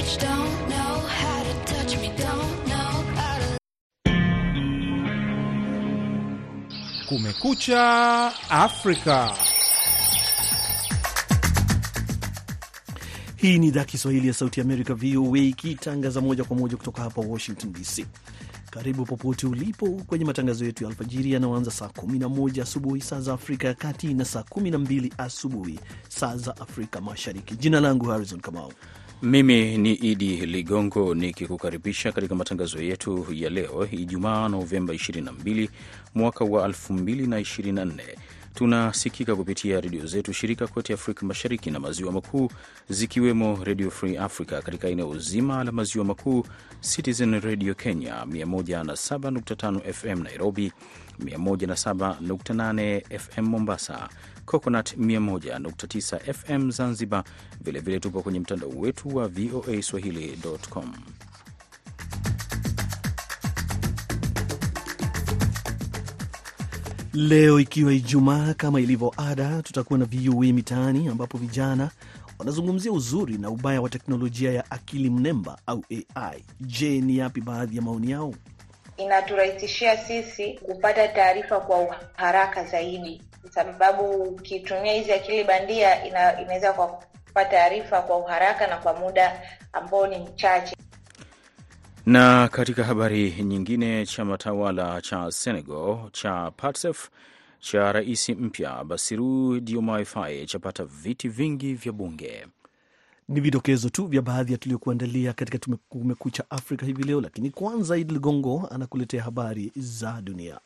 reach, don't know how to touch me, don't know how to... Kumekucha Afrika. Hii ni idhaa Kiswahili ya Sauti ya Amerika, VOA, ikitangaza moja kwa moja kutoka hapa Washington DC. Karibu popote ulipo kwenye matangazo yetu ya alfajiri yanayoanza saa 11 asubuhi saa za Afrika ya Kati na saa 12 asubuhi saa za Afrika Mashariki. Jina langu Harrison Kamau. Mimi ni Idi Ligongo nikikukaribisha katika matangazo yetu ya leo Ijumaa Novemba 22 mwaka wa 2024. Tunasikika kupitia redio zetu shirika kote Afrika Mashariki na Maziwa Makuu, zikiwemo Radio Free Africa katika eneo zima la Maziwa Makuu, Citizen Radio Kenya 107.5 FM Nairobi, 107.8 FM Mombasa, Coconut 101.9 FM Zanzibar. Vilevile tupo kwenye mtandao wetu wa VOA Swahili.com. Leo ikiwa Ijumaa, kama ilivyo ada, tutakuwa na VOA Mitaani, ambapo vijana wanazungumzia uzuri na ubaya wa teknolojia ya akili mnemba au AI. Je, ni yapi baadhi ya maoni yao? Inaturahisishia sisi kupata taarifa kwa haraka zaidi, kwa sababu ukitumia hizi akili bandia inaweza kupata taarifa kwa haraka na kwa muda ambao ni mchache. Na katika habari nyingine, chama tawala cha Senegal cha PASTEF cha rais mpya Bassirou Diomaye Faye chapata viti vingi vya bunge. Ni vidokezo tu vya baadhi ya tuliokuandalia katika Kumekucha Afrika hivi leo, lakini kwanza Idi Ligongo anakuletea habari za dunia.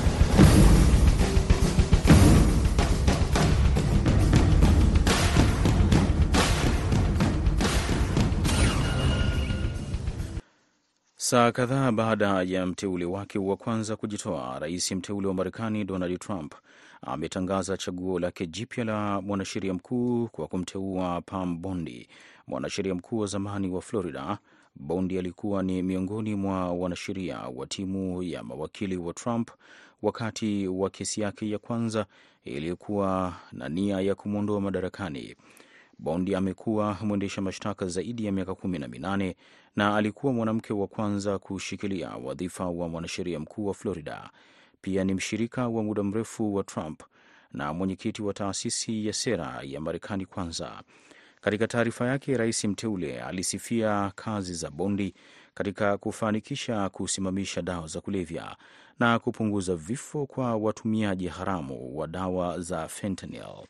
Saa kadhaa baada ya mteule wake wa kwanza kujitoa, rais mteule wa Marekani Donald Trump ametangaza chaguo lake jipya la mwanasheria mkuu kwa kumteua Pam Bondi, mwanasheria mkuu wa zamani wa Florida. Bondi alikuwa ni miongoni mwa wanasheria wa timu ya mawakili wa Trump wakati wa kesi yake ya kwanza iliyokuwa na nia ya kumwondoa madarakani. Bondi amekuwa mwendesha mashtaka zaidi ya miaka 18 na alikuwa mwanamke wa kwanza kushikilia wadhifa wa mwanasheria mkuu wa Florida. Pia ni mshirika wa muda mrefu wa Trump na mwenyekiti wa taasisi ya sera ya Marekani Kwanza. Katika taarifa yake, rais mteule alisifia kazi za Bondi katika kufanikisha kusimamisha dawa za kulevya na kupunguza vifo kwa watumiaji haramu wa dawa za fentanyl.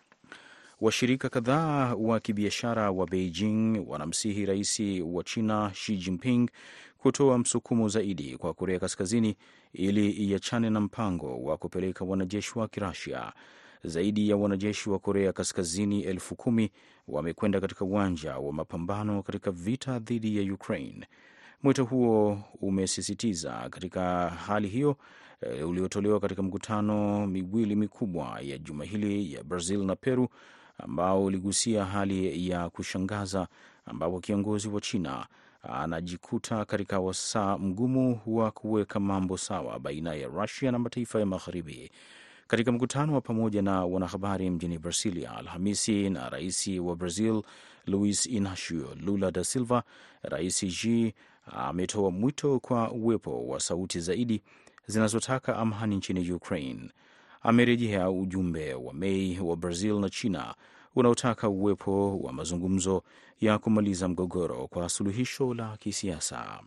Washirika kadhaa wa kibiashara wa Beijing wanamsihi rais wa China Xi Jinping kutoa msukumo zaidi kwa Korea Kaskazini ili iachane na mpango wa kupeleka wanajeshi wa Kirasia. Zaidi ya wanajeshi wa Korea Kaskazini 10,000 wamekwenda katika uwanja wa mapambano katika vita dhidi ya Ukraine. Mwito huo umesisitiza katika hali hiyo uliotolewa katika mkutano miwili mikubwa ya juma hili ya Brazil na Peru, ambao uligusia hali ya kushangaza ambapo kiongozi wa China anajikuta katika wasaa mgumu wa kuweka mambo sawa baina ya Russia na mataifa ya Magharibi. Katika mkutano wa pamoja na wanahabari mjini Brasilia Alhamisi na rais wa Brazil Luiz Inacio Lula da Silva, rais Xi ametoa mwito kwa uwepo wa sauti zaidi zinazotaka amani nchini Ukraine. Amerejea ujumbe wa Mei wa Brazil na China unaotaka uwepo wa mazungumzo ya kumaliza mgogoro kwa suluhisho la kisiasa.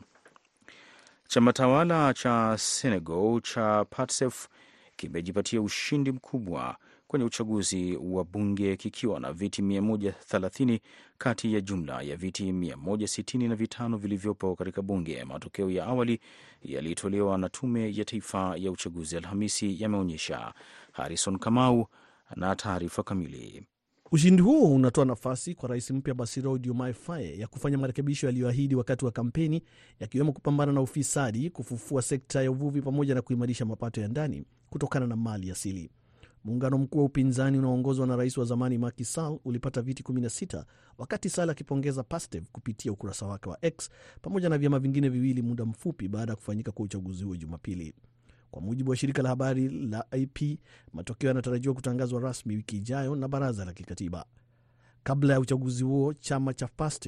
Chama tawala cha Senegal cha PASTEF kimejipatia ushindi mkubwa kwenye uchaguzi wa bunge kikiwa na viti 130 kati ya jumla ya viti 165 vilivyopo katika bunge. Matokeo ya awali yalitolewa na Tume ya Taifa ya Uchaguzi Alhamisi yameonyesha. Harrison Kamau na taarifa kamili. Ushindi huo unatoa nafasi kwa rais mpya Bassirou Diomaye Faye ya kufanya marekebisho yaliyoahidi wakati wa kampeni, yakiwemo kupambana na ufisadi, kufufua sekta ya uvuvi pamoja na kuimarisha mapato ya ndani kutokana na mali asili. Muungano mkuu wa upinzani unaoongozwa na rais wa zamani Macky Sall ulipata viti 16, wakati Sall akipongeza PASTEF kupitia ukurasa wake wa X pamoja na vyama vingine viwili muda mfupi baada ya kufanyika kwa uchaguzi huo Jumapili. Kwa mujibu wa shirika la habari la AP, matokeo yanatarajiwa kutangazwa rasmi wiki ijayo na baraza la kikatiba. Kabla ya uchaguzi huo, chama cha PASTEF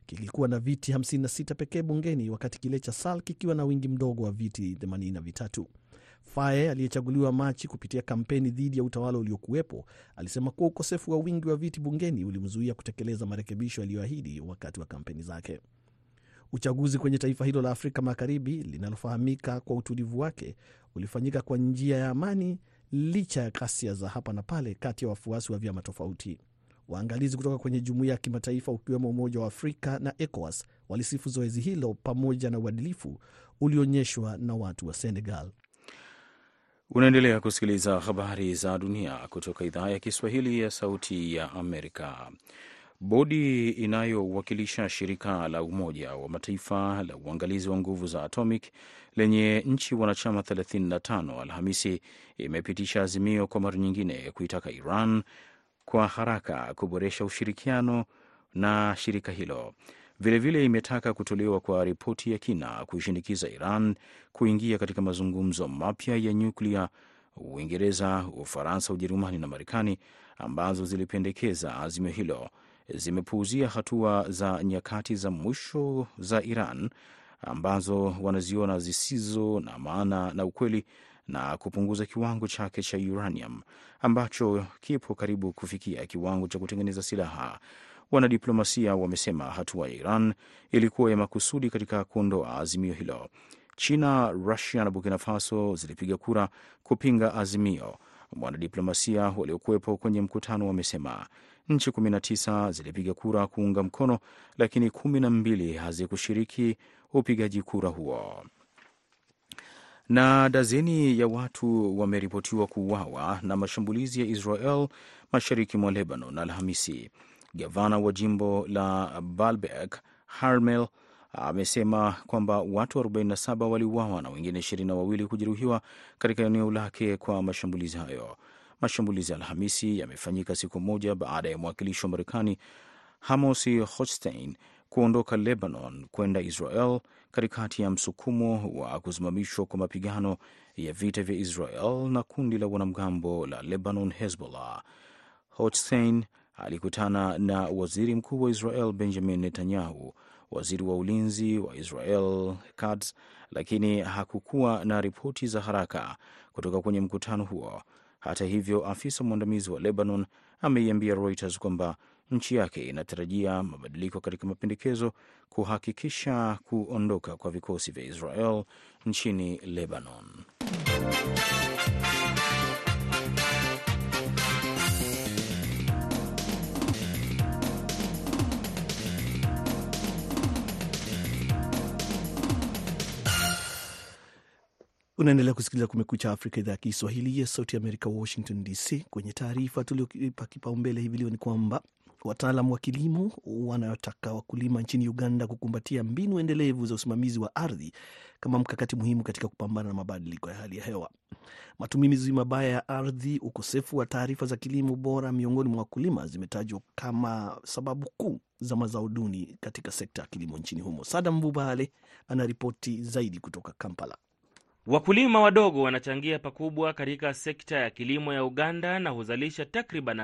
kilikuwa na viti 56 pekee bungeni, wakati kile cha SAL kikiwa na wingi mdogo wa viti 83. Faye aliyechaguliwa Machi kupitia kampeni dhidi ya utawala uliokuwepo alisema kuwa ukosefu wa wingi wa viti bungeni ulimzuia kutekeleza marekebisho aliyoahidi wakati wa kampeni zake. Uchaguzi kwenye taifa hilo la Afrika Magharibi linalofahamika kwa utulivu wake ulifanyika kwa njia ya amani licha ya ghasia za hapa na pale kati ya wafuasi wa vyama tofauti. Waangalizi kutoka kwenye jumuiya ya kimataifa ukiwemo Umoja wa Afrika na ECOWAS walisifu zoezi hilo pamoja na uadilifu ulionyeshwa na watu wa Senegal. Unaendelea kusikiliza habari za dunia kutoka idhaa ya Kiswahili ya Sauti ya Amerika. Bodi inayowakilisha shirika la Umoja wa Mataifa la uangalizi wa nguvu za atomic lenye nchi wanachama 35 Alhamisi imepitisha azimio kwa mara nyingine kuitaka Iran kwa haraka kuboresha ushirikiano na shirika hilo. Vilevile imetaka kutolewa kwa ripoti ya kina kuishinikiza Iran kuingia katika mazungumzo mapya ya nyuklia. Uingereza, Ufaransa, Ujerumani na Marekani ambazo zilipendekeza azimio hilo zimepuuzia hatua za nyakati za mwisho za Iran ambazo wanaziona zisizo na maana na ukweli, na kupunguza kiwango chake cha uranium ambacho kipo karibu kufikia kiwango cha kutengeneza silaha. Wanadiplomasia wamesema hatua ya Iran ilikuwa ya makusudi katika kuondoa azimio hilo. China, Russia na Burkina Faso zilipiga kura kupinga azimio. Wanadiplomasia waliokuwepo kwenye mkutano wamesema nchi 19 zilipiga kura kuunga mkono, lakini 12 hazikushiriki upigaji kura huo. Na dazeni ya watu wameripotiwa kuuawa na mashambulizi ya Israel mashariki mwa Lebanon Alhamisi. Gavana wa jimbo la Baalbek Harmel amesema kwamba watu 47 waliuawa na wengine 22 kujeruhiwa katika eneo lake kwa mashambulizi hayo. Mashambulizi ya Alhamisi yamefanyika siku moja baada ya mwakilishi wa Marekani Amos Hochstein kuondoka Lebanon kwenda Israel katikati ya msukumo wa kusimamishwa kwa mapigano ya vita vya Israel na kundi la wanamgambo la Lebanon Hezbollah. Hochstein alikutana na waziri mkuu wa Israel Benjamin Netanyahu, waziri wa ulinzi wa Israel Katz, lakini hakukuwa na ripoti za haraka kutoka kwenye mkutano huo. Hata hivyo, afisa mwandamizi wa Lebanon ameiambia Reuters kwamba nchi yake inatarajia mabadiliko katika mapendekezo kuhakikisha kuondoka kwa vikosi vya Israel nchini Lebanon. Unaendelea kusikiliza Kumekucha Afrika, idhaa ya Kiswahili ya Sauti ya Amerika, Washington DC. Kwenye taarifa tulioipa kipaumbele hivi leo ni kwamba wataalam wa kilimo wanayotaka wakulima nchini Uganda kukumbatia mbinu endelevu za usimamizi wa ardhi kama mkakati muhimu katika kupambana na mabadiliko ya hali ya hewa. Matumizi mabaya ya ardhi, ukosefu wa taarifa za kilimo bora miongoni mwa wakulima zimetajwa kama sababu kuu za mazao duni katika sekta ya kilimo nchini humo. Sadam Mbubale anaripoti zaidi kutoka Kampala. Wakulima wadogo wanachangia pakubwa katika sekta ya kilimo ya Uganda na huzalisha takriban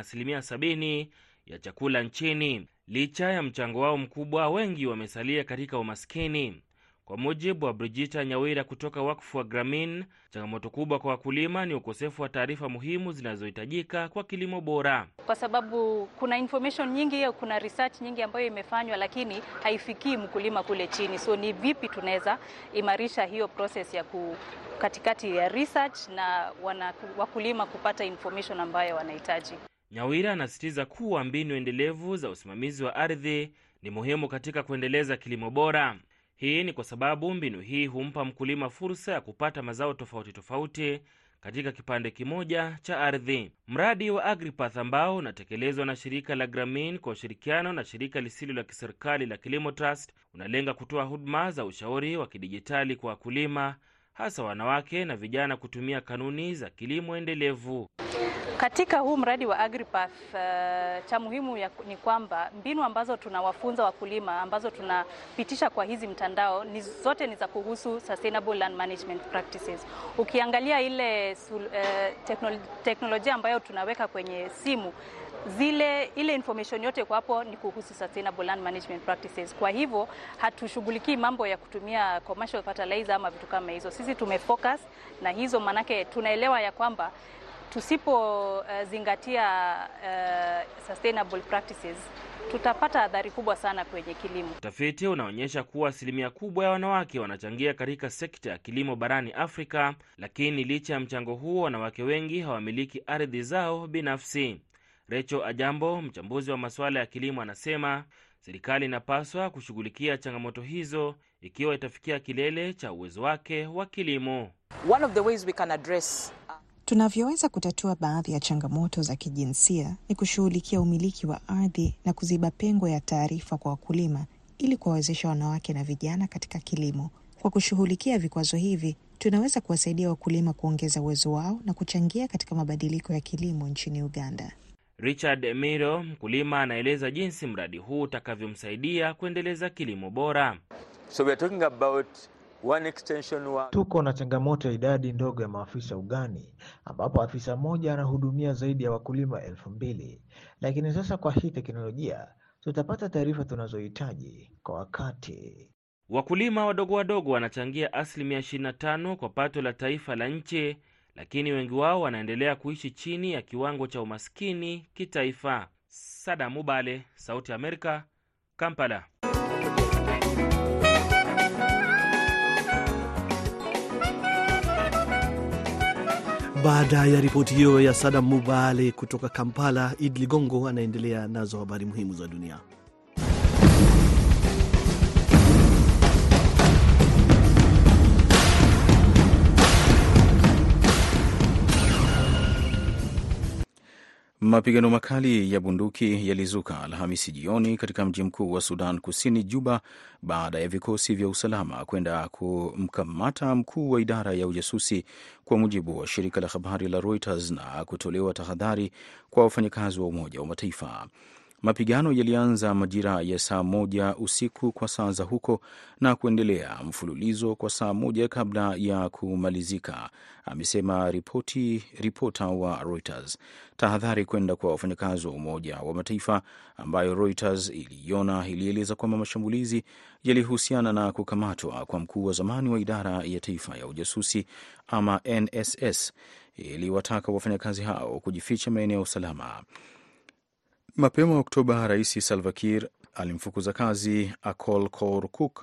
70% ya chakula nchini. Licha ya mchango wao mkubwa, wengi wamesalia katika umaskini. Kwa mujibu wa Brigita Nyawira kutoka wakfu wa Grameen, changamoto kubwa kwa wakulima ni ukosefu wa taarifa muhimu zinazohitajika kwa kilimo bora. Kwa sababu kuna information nyingi, kuna research nyingi ambayo imefanywa lakini haifikii mkulima kule chini. So ni vipi tunaweza imarisha hiyo process ya katikati ya research na wakulima kupata information ambayo wanahitaji. Nyawira anasisitiza kuwa mbinu endelevu za usimamizi wa ardhi ni muhimu katika kuendeleza kilimo bora. Hii ni kwa sababu mbinu hii humpa mkulima fursa ya kupata mazao tofauti tofauti katika kipande kimoja cha ardhi. Mradi wa AgriPath ambao unatekelezwa na shirika la Grameen kwa ushirikiano na shirika lisilo la kiserikali la Kilimo Trust unalenga kutoa huduma za ushauri wa kidijitali kwa wakulima, hasa wanawake na vijana, kutumia kanuni za kilimo endelevu. Katika huu mradi wa AgriPath, cha muhimu ni kwamba mbinu ambazo tunawafunza wakulima ambazo tunapitisha kwa hizi mtandao zote ni za kuhusu sustainable land management practices. Ukiangalia ile teknolojia ambayo tunaweka kwenye simu, ile information yote kwa hapo ni kuhusu sustainable land management practices. Kwa hivyo hatushughuliki mambo ya kutumia commercial fertilizer ama vitu kama hizo. Sisi tumefocus na hizo, manake tunaelewa ya kwamba tusipozingatia sustainable practices tutapata adhari kubwa sana kwenye kilimo. Utafiti unaonyesha kuwa asilimia kubwa ya wanawake wanachangia katika sekta ya kilimo barani Afrika, lakini licha ya mchango huo, wanawake wengi hawamiliki ardhi zao binafsi. Recho Ajambo, mchambuzi wa masuala ya kilimo, anasema serikali inapaswa kushughulikia changamoto hizo ikiwa itafikia kilele cha uwezo wake wa kilimo. One of the ways we can address tunavyoweza kutatua baadhi ya changamoto za kijinsia ni kushughulikia umiliki wa ardhi na kuziba pengo ya taarifa kwa wakulima ili kuwawezesha wanawake na vijana katika kilimo. Kwa kushughulikia vikwazo hivi, tunaweza kuwasaidia wakulima kuongeza uwezo wao na kuchangia katika mabadiliko ya kilimo nchini Uganda. Richard Emiro, mkulima, anaeleza jinsi mradi huu utakavyomsaidia kuendeleza kilimo bora. So we are talking about one extension Tuko na changamoto ya idadi ndogo ya maafisa ugani, ambapo afisa mmoja anahudumia zaidi ya wakulima 2,000. Lakini sasa kwa hii teknolojia tutapata taarifa tunazohitaji kwa wakati. Wakulima wadogo wanachangia asilimia 25 kwa pato la taifa la nchi, lakini wengi wao wanaendelea kuishi chini ya kiwango cha umaskini kitaifa. Sada Mubale, Sauti ya Amerika, Kampala. Baada ya ripoti hiyo ya Sada Mubale kutoka Kampala, Idli Gongo anaendelea nazo habari muhimu za dunia. Mapigano makali ya bunduki yalizuka Alhamisi jioni katika mji mkuu wa Sudan Kusini, Juba, baada ya vikosi vya usalama kwenda kumkamata mkuu wa idara ya ujasusi, kwa mujibu wa shirika la habari la Reuters, na kutolewa tahadhari kwa wafanyakazi wa Umoja wa Mataifa. Mapigano yalianza majira ya saa 1 usiku kwa saa za huko na kuendelea mfululizo kwa saa 1 kabla ya kumalizika, amesema ripota wa Reuters. Tahadhari kwenda kwa wafanyakazi wa Umoja wa Mataifa ambayo Reuters ilieleza kwamba mashambulizi yalihusiana na kukamatwa kwa mkuu wa zamani wa idara ya taifa ya ujasusi ama NSS, iliwataka wafanyakazi hao kujificha maeneo salama. Mapema Oktoba, Rais Salva Kiir alimfukuza kazi Akol Kor Kuk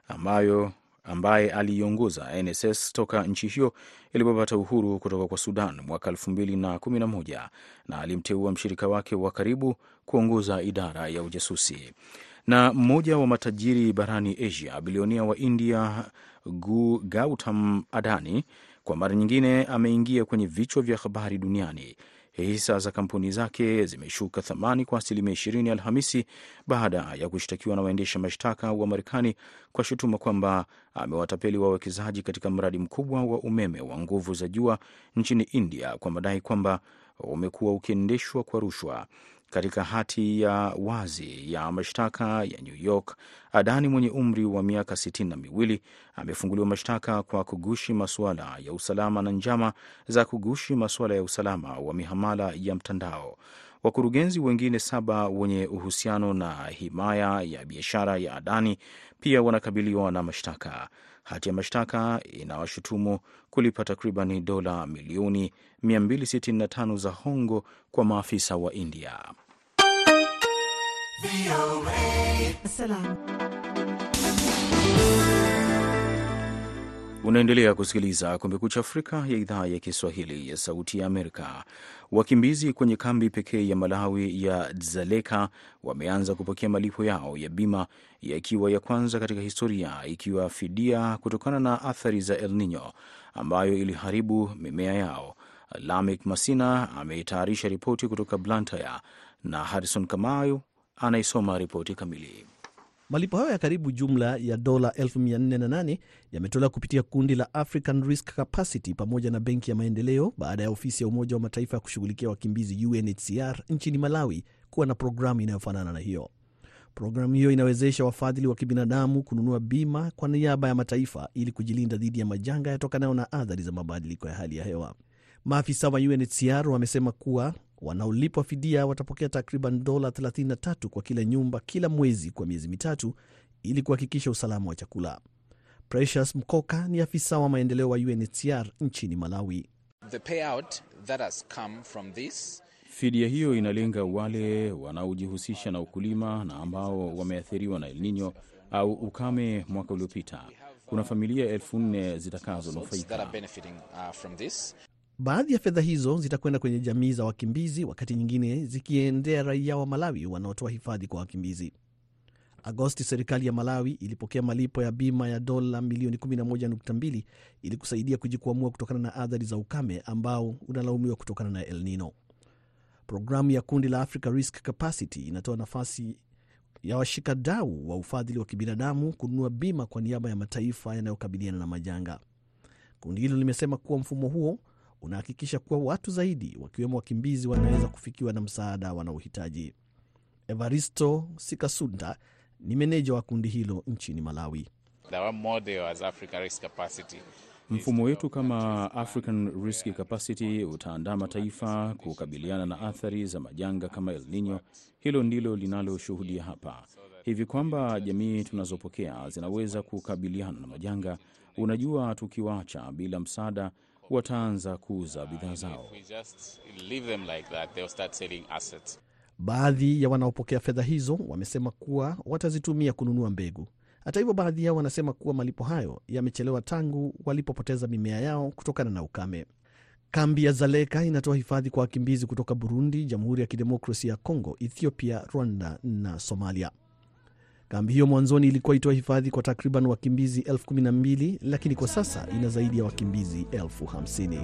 ambaye aliongoza NSS toka nchi hiyo ilipopata uhuru kutoka kwa Sudan mwaka 2011 na alimteua mshirika wake wa karibu kuongoza idara ya ujasusi. Na mmoja wa matajiri barani Asia, bilionia wa India Gautam Adani, kwa mara nyingine ameingia kwenye vichwa vya habari duniani. Hisa za kampuni zake zimeshuka thamani kwa asilimia 20 Alhamisi baada ya kushtakiwa na waendesha mashtaka wa Marekani kwa shutuma kwamba amewatapeli wawekezaji katika mradi mkubwa wa umeme wa nguvu za jua nchini India kwa madai kwamba umekuwa ukiendeshwa kwa rushwa. Katika hati ya wazi ya mashtaka ya New York, Adani mwenye umri wa miaka 62 amefunguliwa mashtaka kwa kugushi masuala ya usalama na njama za kugushi masuala ya usalama wa mihamala ya mtandao. Wakurugenzi wengine 7 wenye uhusiano na himaya ya biashara ya Adani pia wanakabiliwa na mashtaka. Hati ya mashtaka inawashutumu kulipa takriban dola milioni 265 za hongo kwa maafisa wa India. Unaendelea kusikiliza Kumekucha Afrika ya idhaa ya Kiswahili ya Sauti ya Amerika. Wakimbizi kwenye kambi pekee ya Malawi ya Dzaleka wameanza kupokea malipo yao ya bima, yakiwa ya kwanza katika historia, ikiwa fidia kutokana na athari za El Nino ambayo iliharibu mimea yao. Lamek Masina ameitayarisha ripoti kutoka Blantyre na Harrison Kamau anaisoma ripoti kamili. Malipo hayo ya karibu jumla ya dola 408 yametolewa kupitia kundi la African Risk Capacity pamoja na Benki ya Maendeleo baada ya ofisi ya Umoja wa Mataifa ya kushughulikia wakimbizi UNHCR nchini Malawi kuwa na programu inayofanana na hiyo. Programu hiyo inawezesha wafadhili wa kibinadamu kununua bima kwa niaba ya mataifa ili kujilinda dhidi ya majanga yatokanayo na athari za mabadiliko ya hali ya hewa. Maafisa wa UNHCR wamesema kuwa Wanaolipwa fidia watapokea takriban dola 33 kwa kila nyumba kila mwezi kwa miezi mitatu ili kuhakikisha usalama wa chakula. Precious Mkoka ni afisa wa maendeleo wa UNHCR nchini Malawi. The payout that has come from this, fidia hiyo inalenga wale wanaojihusisha na ukulima na ambao wameathiriwa na El Nino au ukame mwaka uliopita. Kuna familia 4,000 zitakazonufaika. Baadhi ya fedha hizo zitakwenda kwenye jamii za wakimbizi, wakati nyingine zikiendea raia wa Malawi wanaotoa hifadhi kwa wakimbizi. Agosti, serikali ya Malawi ilipokea malipo ya bima ya dola milioni 11.2 ili kusaidia kujikwamua kutokana na athari za ukame ambao unalaumiwa kutokana na El Nino. Programu ya kundi la Africa Risk Capacity inatoa nafasi ya washikadau wa ufadhili wa kibinadamu kununua bima kwa niaba ya mataifa yanayokabiliana na majanga. Kundi hilo limesema kuwa mfumo huo unahakikisha kuwa watu zaidi, wakiwemo wakimbizi, wanaweza kufikiwa na msaada wanaohitaji. Evaristo Sikasunda ni meneja wa kundi hilo nchini Malawi. Mfumo wetu kama African Risk Capacity utaandaa mataifa kukabiliana na athari za majanga kama El Nino. Hilo ndilo linaloshuhudia hapa, hivi kwamba jamii tunazopokea zinaweza kukabiliana na majanga. Unajua, tukiwaacha bila msaada wataanza kuuza bidhaa zao. Baadhi ya wanaopokea fedha hizo wamesema kuwa watazitumia kununua mbegu. Hata hivyo, baadhi yao wanasema kuwa malipo hayo yamechelewa tangu walipopoteza mimea yao kutokana na ukame. Kambi ya Zaleka inatoa hifadhi kwa wakimbizi kutoka Burundi, Jamhuri ya Kidemokrasia ya Kongo, Ethiopia, Rwanda na Somalia. Kambi hiyo mwanzoni ilikuwa itoa hifadhi kwa takriban wakimbizi 12,000, lakini kwa sasa ina zaidi ya wakimbizi 50,000.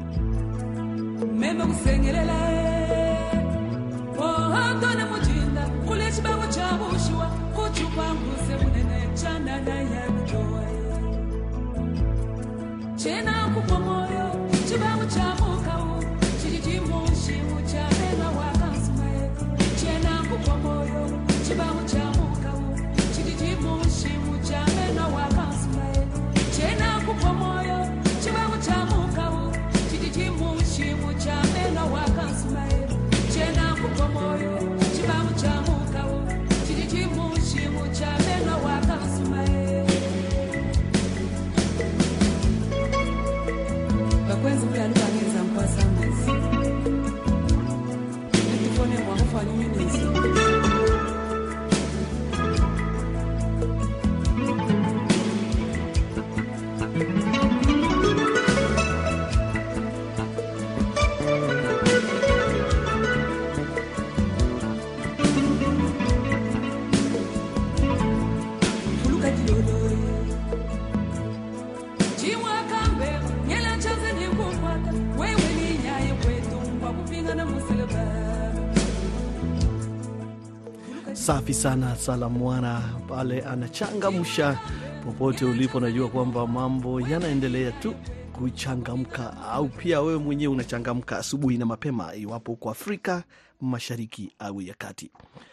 Safi sana Salamwana pale anachangamsha. Popote ulipo, najua kwamba mambo yanaendelea tu kuchangamka, au pia wewe mwenyewe unachangamka asubuhi na mapema, iwapo uko Afrika Mashariki au ya Kati.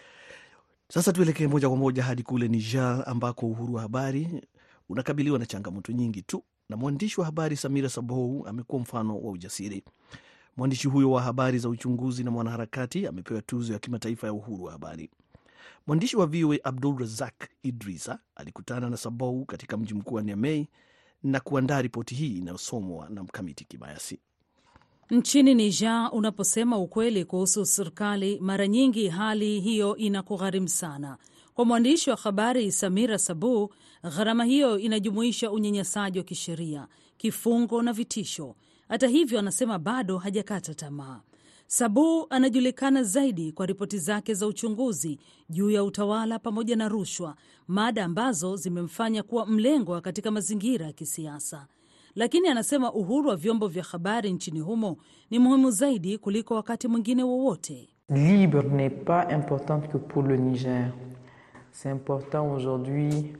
Sasa tuelekee moja kwa moja hadi kule Niger, ambako uhuru wa habari unakabiliwa na changamoto nyingi tu, na mwandishi wa habari Samira Sabou amekuwa mfano wa ujasiri. Mwandishi huyo wa habari za uchunguzi na mwanaharakati amepewa tuzo ya kimataifa ya uhuru wa habari. Mwandishi wa VOA Abdul Razak Idrisa alikutana na Sabou katika mji mkuu wa Niamey na kuandaa ripoti hii inayosomwa na Mkamiti Kibayasi. Nchini Niger, unaposema ukweli kuhusu serikali, mara nyingi hali hiyo inakugharimu sana. Kwa mwandishi wa habari Samira Sabou, gharama hiyo inajumuisha unyanyasaji wa kisheria, kifungo na vitisho. Hata hivyo, anasema bado hajakata tamaa. Sabou anajulikana zaidi kwa ripoti zake za uchunguzi juu ya utawala pamoja na rushwa, mada ambazo zimemfanya kuwa mlengwa katika mazingira ya kisiasa. Lakini anasema uhuru wa vyombo vya habari nchini humo ni muhimu zaidi kuliko wakati mwingine wowote. Libre n'est pas important que pour le Niger. C'est important aujourd'hui.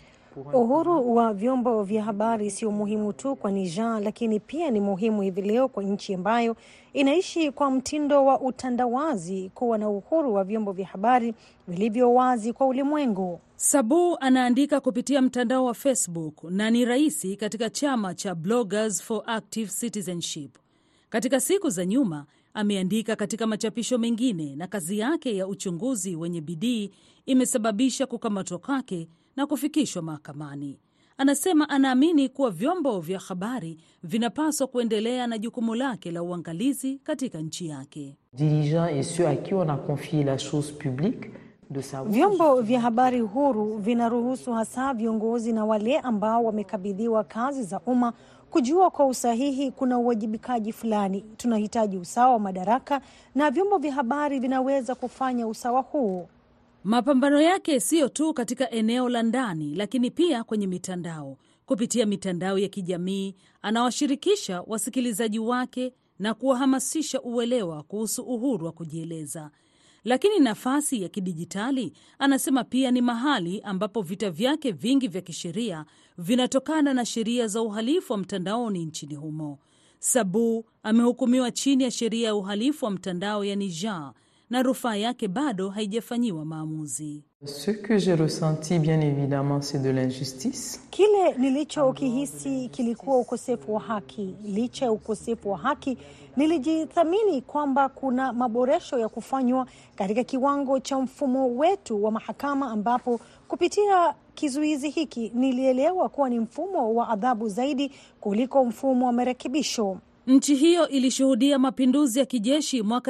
Uhuru wa vyombo vya habari sio muhimu tu kwa Niger, lakini pia ni muhimu hivi leo kwa nchi ambayo inaishi kwa mtindo wa utandawazi kuwa na uhuru wa vyombo vya habari vilivyo wazi kwa ulimwengu. Sabou anaandika kupitia mtandao wa Facebook na ni rais katika chama cha Bloggers for Active Citizenship. Katika siku za nyuma ameandika katika machapisho mengine, na kazi yake ya uchunguzi wenye bidii imesababisha kukamatwa kwake na kufikishwa mahakamani. Anasema anaamini kuwa vyombo vya habari vinapaswa kuendelea na jukumu lake la uangalizi katika nchi yake. Vyombo vya habari huru vinaruhusu hasa viongozi na wale ambao wamekabidhiwa kazi za umma kujua kwa usahihi kuna uwajibikaji fulani. Tunahitaji usawa wa madaraka na vyombo vya habari vinaweza kufanya usawa huo. Mapambano yake siyo tu katika eneo la ndani, lakini pia kwenye mitandao. Kupitia mitandao ya kijamii, anawashirikisha wasikilizaji wake na kuwahamasisha uelewa kuhusu uhuru wa kujieleza. Lakini nafasi ya kidijitali, anasema, pia ni mahali ambapo vita vyake vingi vya kisheria vinatokana na sheria za uhalifu wa mtandaoni nchini humo. Sabu amehukumiwa chini ya sheria ya uhalifu wa mtandao ya Niger, na rufaa yake bado haijafanyiwa maamuzi. Ce que j'ai ressenti bien évidemment c'est de l'injustice. Kile nilichokihisi kilikuwa ukosefu wa haki. Licha ya ukosefu wa haki, nilijithamini kwamba kuna maboresho ya kufanywa katika kiwango cha mfumo wetu wa mahakama, ambapo kupitia kizuizi hiki nilielewa kuwa ni mfumo wa adhabu zaidi kuliko mfumo wa marekebisho. Nchi hiyo ilishuhudia mapinduzi ya kijeshi mwaka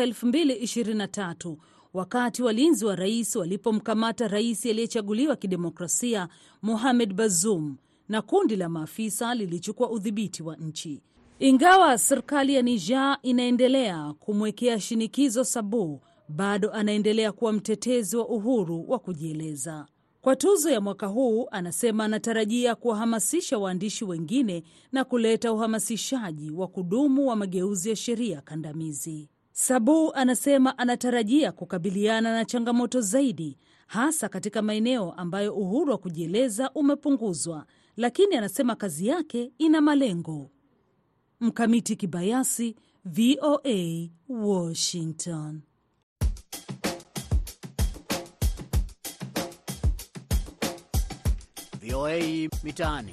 2023 wakati walinzi wa rais walipomkamata rais aliyechaguliwa kidemokrasia Mohamed Bazoum, na kundi la maafisa lilichukua udhibiti wa nchi. Ingawa serikali ya Niger inaendelea kumwekea shinikizo Sabu, bado anaendelea kuwa mtetezi wa uhuru wa kujieleza. Kwa tuzo ya mwaka huu, anasema anatarajia kuwahamasisha waandishi wengine na kuleta uhamasishaji wa kudumu wa mageuzi ya sheria kandamizi. Sabu anasema anatarajia kukabiliana na changamoto zaidi, hasa katika maeneo ambayo uhuru wa kujieleza umepunguzwa, lakini anasema kazi yake ina malengo. Mkamiti Kibayasi, VOA, Washington. VOA Mitaani.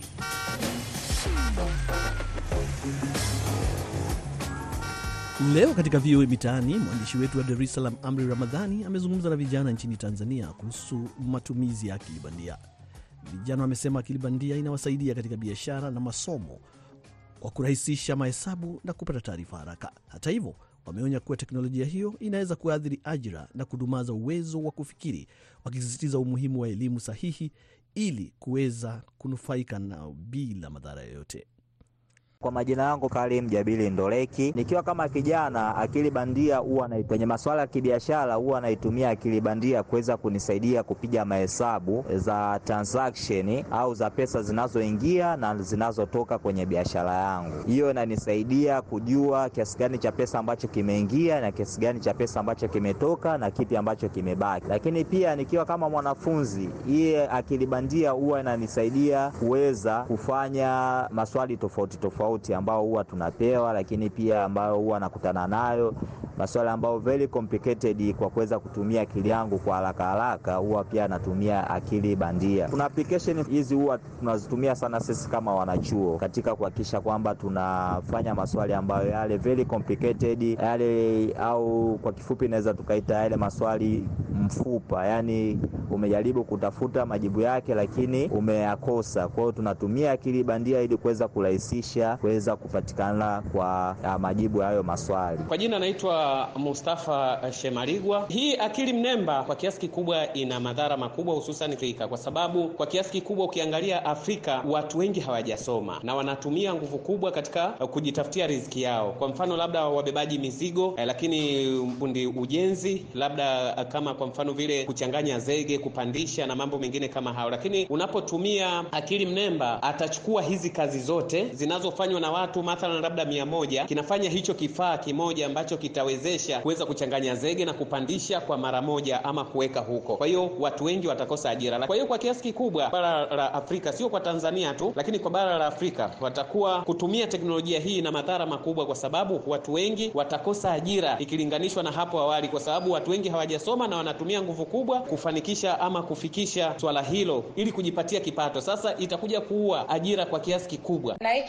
Leo katika VOA Mitaani, mwandishi wetu wa Dar es Salaam Amri Ramadhani amezungumza na vijana nchini Tanzania kuhusu matumizi ya akili bandia. Vijana wamesema akili bandia inawasaidia katika biashara na masomo kwa kurahisisha mahesabu na kupata taarifa haraka. Hata hivyo, wameonya kuwa teknolojia hiyo inaweza kuathiri ajira na kudumaza uwezo wa kufikiri, wakisisitiza umuhimu wa elimu sahihi ili kuweza kunufaika nao bila madhara yoyote. Kwa majina yangu Karim Jabili Ndoleki, nikiwa kama kijana, akili bandia huwa kwenye masuala ya kibiashara huwa naitumia akili bandia kuweza kunisaidia kupiga mahesabu za transaction au za pesa zinazoingia na zinazotoka kwenye biashara yangu. Hiyo inanisaidia kujua kiasi gani cha pesa ambacho kimeingia na kiasi gani cha pesa ambacho kimetoka na kipi ambacho kimebaki. Lakini pia nikiwa kama mwanafunzi, hii akili bandia huwa inanisaidia kuweza kufanya maswali tofauti ambao huwa tunapewa, lakini pia ambao huwa nakutana nayo, masuala ambao very complicated, kwa kuweza kutumia akili yangu kwa haraka huwa pia natumia akili bandia. Kuna application hizi huwa tunazitumia sana sisi kama wanachuo katika kuhakikisha kwamba tunafanya maswali ambayo yale very complicated, yale au kwa kifupi naweza tukaita yale maswali mfupa, yani umejaribu kutafuta majibu yake lakini umeyakosa. Kwa hiyo tunatumia akili bandia ili kuweza kurahisisha kuweza kupatikana kwa majibu hayo maswali. Kwa jina naitwa Mustafa Shemaligwa. Hii akili mnemba kwa kiasi kikubwa ina madhara makubwa, hususan Afrika, kwa sababu kwa kiasi kikubwa ukiangalia Afrika watu wengi hawajasoma na wanatumia nguvu kubwa katika kujitafutia riziki yao. Kwa mfano labda wabebaji mizigo, lakini fundi ujenzi, labda kama kwa mfano vile kuchanganya zege, kupandisha na mambo mengine kama hayo. Lakini unapotumia akili mnemba, atachukua hizi kazi zote zinazofanywa na watu mathalan labda 100, kinafanya hicho kifaa kimoja ambacho kitawezesha kuweza kuchanganya zege na kupandisha kwa mara moja ama kuweka huko. Kwa hiyo watu wengi watakosa ajira. Kwa hiyo kwa kiasi kikubwa bara la Afrika, sio kwa Tanzania tu, lakini kwa bara la Afrika watakuwa kutumia teknolojia hii na madhara makubwa, kwa sababu watu wengi watakosa ajira ikilinganishwa na hapo awali, kwa sababu watu wengi hawajasoma na wanatumia nguvu kubwa kufanikisha ama kufikisha swala hilo ili kujipatia kipato. Sasa itakuja kuua ajira kwa kiasi kikubwa. Naitwa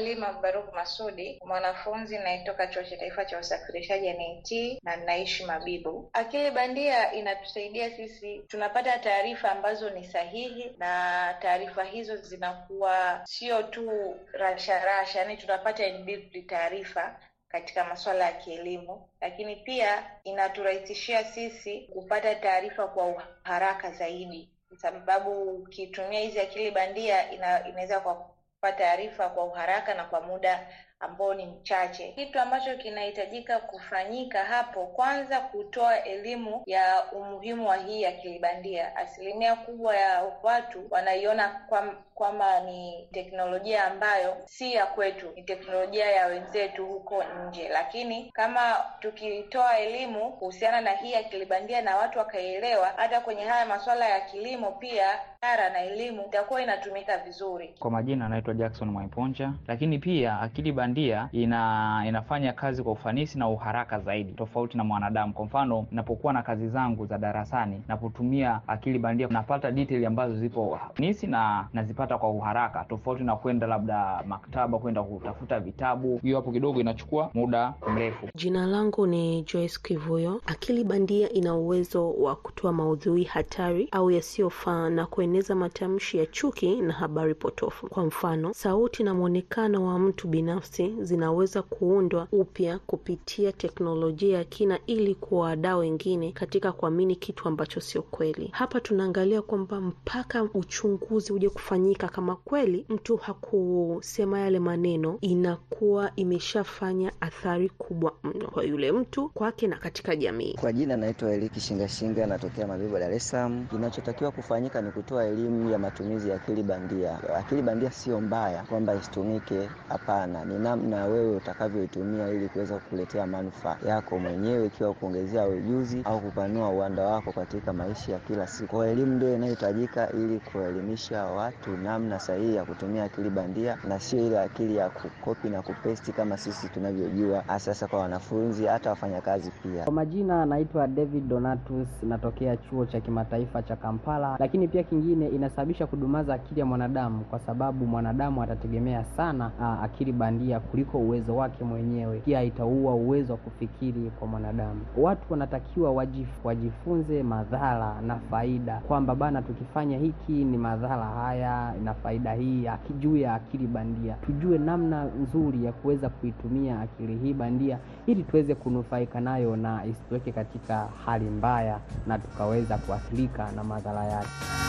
Halima Baruk Masudi, mwanafunzi nayetoka Chuo cha Taifa cha Usafirishaji NIT na ninaishi Mabibo. Akili bandia inatusaidia sisi, tunapata taarifa ambazo ni sahihi, na taarifa hizo zinakuwa sio tu rasharasha, yani tunapata in-depth taarifa katika masuala ya kielimu, lakini pia inaturahisishia sisi kupata taarifa kwa haraka zaidi, kwa sababu ukitumia hizi akili bandia inaweza kupata taarifa kwa uharaka na kwa muda ambao ni mchache. Kitu ambacho kinahitajika kufanyika hapo, kwanza kutoa elimu ya umuhimu wa hii akili bandia. Asilimia kubwa ya watu wanaiona kwamba ni teknolojia ambayo si ya kwetu, ni teknolojia ya wenzetu huko nje. Lakini kama tukitoa elimu kuhusiana na hii akili bandia na watu wakaelewa, hata kwenye haya masuala ya kilimo pia na elimu itakuwa inatumika vizuri. Kwa majina anaitwa Jackson Mwaiponja, lakini pia akili bandia inafanya kazi kwa ufanisi na uharaka zaidi tofauti na mwanadamu. Kwa mfano, ninapokuwa na kazi zangu za darasani, napotumia akili bandia napata detail ambazo zipo ufanisi na nazipata kwa uharaka, tofauti na kwenda labda maktaba kwenda kutafuta vitabu. Hiyo hapo kidogo inachukua muda mrefu. Jina langu ni Joyce Kivuyo. Akili bandia ina uwezo wa kutoa maudhui hatari au yasiyofaa na kueneza matamshi ya chuki na habari potofu. Kwa mfano, sauti na muonekano wa mtu binafsi zinaweza kuundwa upya kupitia teknolojia ya kina ili kuwadaa wengine katika kuamini kitu ambacho sio kweli. Hapa tunaangalia kwamba mpaka uchunguzi uje kufanyika kama kweli mtu hakusema yale maneno, inakuwa imeshafanya athari kubwa mno kwa yule mtu, kwake na katika jamii. Kwa jina naitwa Eliki Shingashinga, natokea Mabibo, Dar es Salaam. Kinachotakiwa kufanyika ni kutoa elimu ya matumizi ya akili bandia. Akili bandia sio mbaya kwamba isitumike, hapana. Ni namna wewe utakavyoitumia ili kuweza kukuletea manufaa yako mwenyewe, ikiwa kuongezea ujuzi au kupanua uwanda wako katika maisha ya kila siku. Kwa elimu ndio inayohitajika ili kuelimisha watu namna sahihi ya kutumia akili bandia, na sio ile akili ya kukopi na kupesti kama sisi tunavyojua, hasa kwa wanafunzi hata wafanyakazi pia. Kwa majina naitwa David Donatus, natokea Chuo cha Kimataifa cha Kampala. Lakini pia kingine inasababisha kudumaza akili ya mwanadamu, kwa sababu mwanadamu atategemea sana akili bandia kuliko uwezo wake mwenyewe. Pia itaua uwezo wa kufikiri kwa mwanadamu. Watu wanatakiwa wajifunze madhara na faida, kwamba bana tukifanya hiki ni madhara haya na faida hii. Akijua ya akili bandia, tujue namna nzuri ya kuweza kuitumia akili hii bandia ili tuweze kunufaika nayo na isituweke katika hali mbaya na tukaweza kuathirika na madhara yake.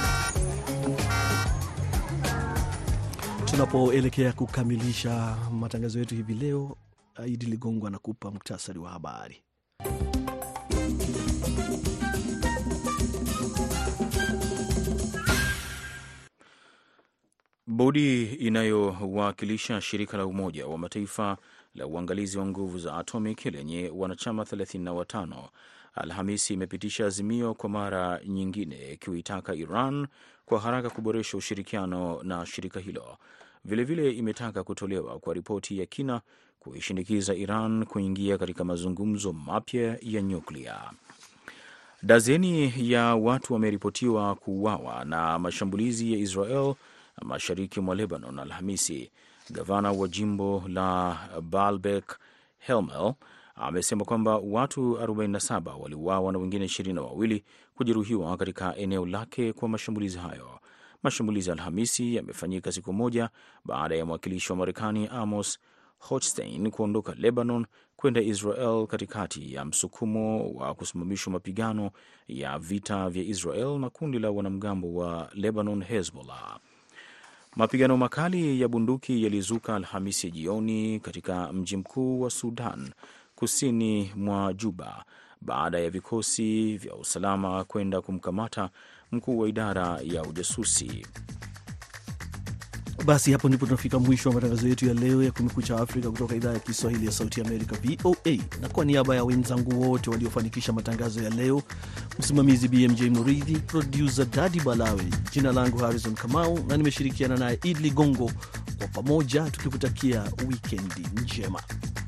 Tunapoelekea kukamilisha matangazo yetu hivi leo, Idi Ligongo anakupa muktasari wa habari. Bodi inayowakilisha shirika la Umoja wa Mataifa la uangalizi wa nguvu za atomic lenye wanachama 35 Alhamisi imepitisha azimio kwa mara nyingine ikiitaka Iran kwa haraka kuboresha ushirikiano na shirika hilo. Vilevile imetaka kutolewa kwa ripoti ya kina kuishindikiza Iran kuingia katika mazungumzo mapya ya nyuklia. Dazeni ya watu wameripotiwa kuuawa na mashambulizi ya Israel mashariki mwa Lebanon Alhamisi. Gavana wa jimbo la Baalbek Helmel amesema kwamba watu 47 waliuawa na wengine 22 kujeruhiwa katika eneo lake kwa mashambulizi hayo. Mashambulizi ya Alhamisi yamefanyika siku moja baada ya mwakilishi wa Marekani Amos Hochstein kuondoka Lebanon kwenda Israel katikati ya msukumo wa kusimamishwa mapigano ya vita vya Israel na kundi la wanamgambo wa Lebanon Hezbollah. Mapigano makali ya bunduki yalizuka Alhamisi jioni katika mji mkuu wa Sudan, kusini mwa Juba, baada ya vikosi vya usalama kwenda kumkamata mkuu wa idara ya ujasusi. Basi hapo ndipo tunafika mwisho wa matangazo yetu ya leo ya Kumekucha Afrika kutoka idhaa ya Kiswahili ya Sauti ya Amerika, VOA. Na kwa niaba ya wenzangu wote waliofanikisha matangazo ya leo, msimamizi BMJ Muridhi, producer Daddy Balawe, jina langu Harrison Kamau na nimeshirikiana naye Idli Gongo, kwa pamoja tukikutakia wikendi njema.